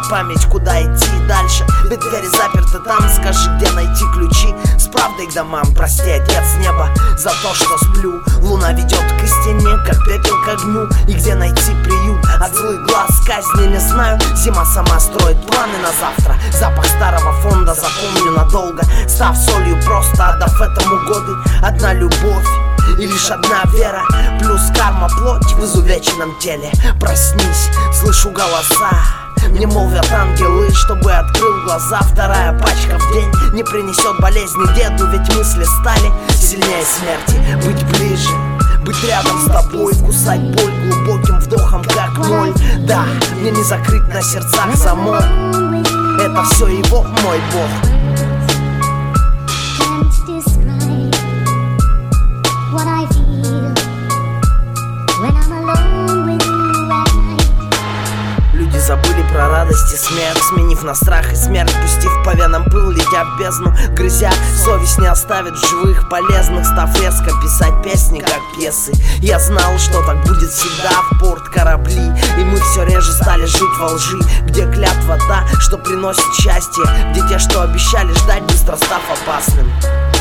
память, куда идти дальше. Ведь двери заперты там, скажи, где найти ключи с правдой к домам. Прости, отец неба, за то, что сплю. Луна ведет к истине, как пепел к огню. И где найти приют от злых глаз казни не знаю. Зима сама строит планы на завтра. Запах старого фонда запомню надолго, став солью, просто отдав этому годы. Одна любовь и лишь одна вера, плюс карма, плоть в изувеченном теле. Проснись, слышу голоса, мне молвят ангелы, чтобы открыл глаза. Вторая пачка в день не принесет болезни деду, ведь мысли стали сильнее смерти. Быть ближе, быть рядом с тобой, кусать боль глубоким вдохом, как ноль. Да, мне не закрыть на сердцах замок, это все его, мой Бог. Люди забыли про радость и смех, сменив на страх и смерть, пустив по венам пыл, летя в бездну, грызя. Совесть не оставит в живых полезных, став резко писать песни, как пьесы. Я знал, что так будет всегда, в порт корабли, и мы все реже стали жить во лжи. Где клятва та, что приносит счастье, где те, что обещали ждать, быстро став опасным.